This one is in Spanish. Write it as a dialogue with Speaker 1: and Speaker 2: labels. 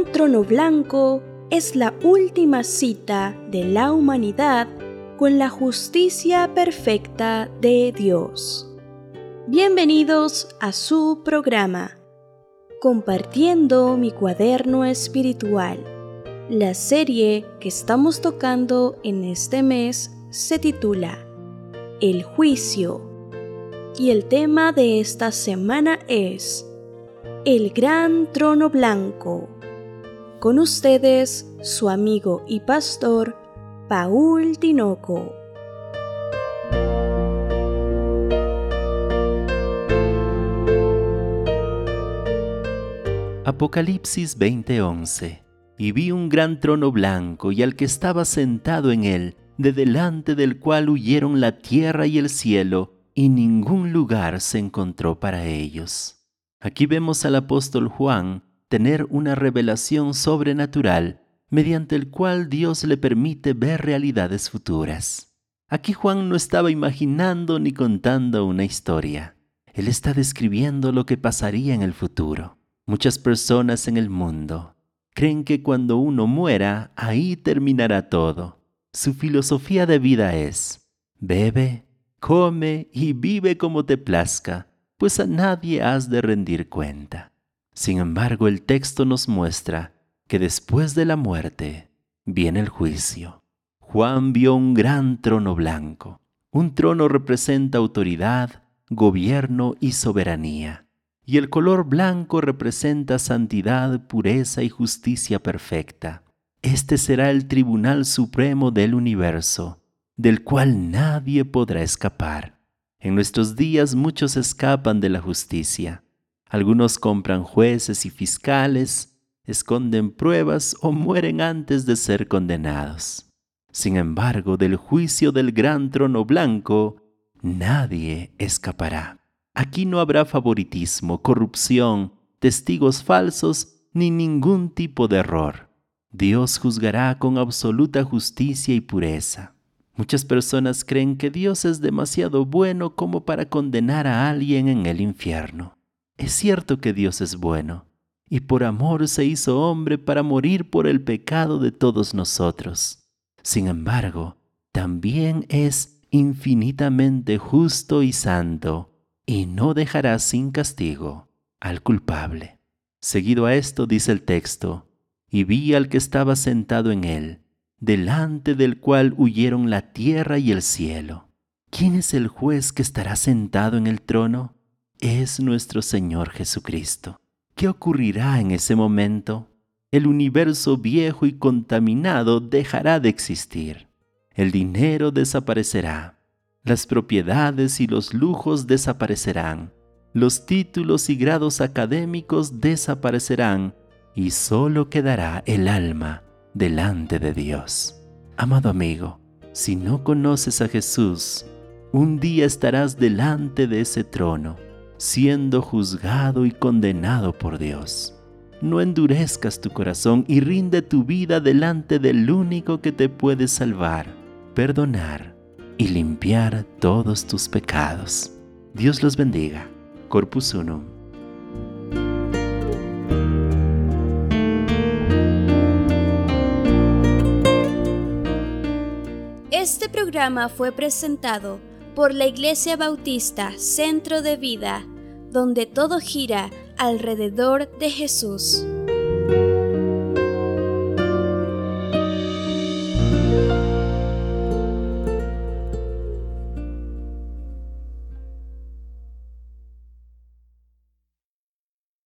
Speaker 1: gran trono blanco es la última cita de la humanidad con la justicia perfecta de Dios. Bienvenidos a su programa, Compartiendo mi cuaderno espiritual. La serie que estamos tocando en este mes se titula El Juicio, y el tema de esta semana es El Gran Trono Blanco. Con ustedes, su amigo y pastor, Paul Tinoco.
Speaker 2: Apocalipsis 20:11. Y vi un gran trono blanco y al que estaba sentado en él, de delante del cual huyeron la tierra y el cielo, y ningún lugar se encontró para ellos. Aquí vemos al apóstol Juan tener una revelación sobrenatural mediante el cual Dios le permite ver realidades futuras. Aquí Juan no estaba imaginando ni contando una historia. Él está describiendo lo que pasaría en el futuro. Muchas personas en el mundo creen que cuando uno muera, ahí terminará todo. Su filosofía de vida es: bebe, come y vive como te plazca, pues a nadie has de rendir cuenta. Sin embargo, el texto nos muestra que después de la muerte viene el juicio. Juan vio un gran trono blanco. Un trono representa autoridad, gobierno y soberanía. Y el color blanco representa santidad, pureza y justicia perfecta. Este será el tribunal supremo del universo, del cual nadie podrá escapar. En nuestros días muchos escapan de la justicia. Algunos compran jueces y fiscales, esconden pruebas o mueren antes de ser condenados. Sin embargo, del juicio del gran trono blanco, nadie escapará. Aquí no habrá favoritismo, corrupción, testigos falsos, ni ningún tipo de error. Dios juzgará con absoluta justicia y pureza. Muchas personas creen que Dios es demasiado bueno como para condenar a alguien en el infierno. Es cierto que Dios es bueno, y por amor se hizo hombre para morir por el pecado de todos nosotros. Sin embargo, también es infinitamente justo y santo, y no dejará sin castigo al culpable. Seguido a esto dice el texto: y vi al que estaba sentado en él, delante del cual huyeron la tierra y el cielo. ¿Quién es el juez que estará sentado en el trono? Es nuestro Señor Jesucristo. ¿Qué ocurrirá en ese momento? El universo viejo y contaminado dejará de existir. El dinero desaparecerá. Las propiedades y los lujos desaparecerán. Los títulos y grados académicos desaparecerán y solo quedará el alma delante de Dios. Amado amigo, si no conoces a Jesús, un día estarás delante de ese trono, siendo juzgado y condenado por Dios. No endurezcas tu corazón y rinde tu vida delante del único que te puede salvar, perdonar y limpiar todos tus pecados. Dios los bendiga. Corpus Unum.
Speaker 1: Este programa fue presentado por la Iglesia Bautista Centro de Vida, donde todo gira alrededor de Jesús.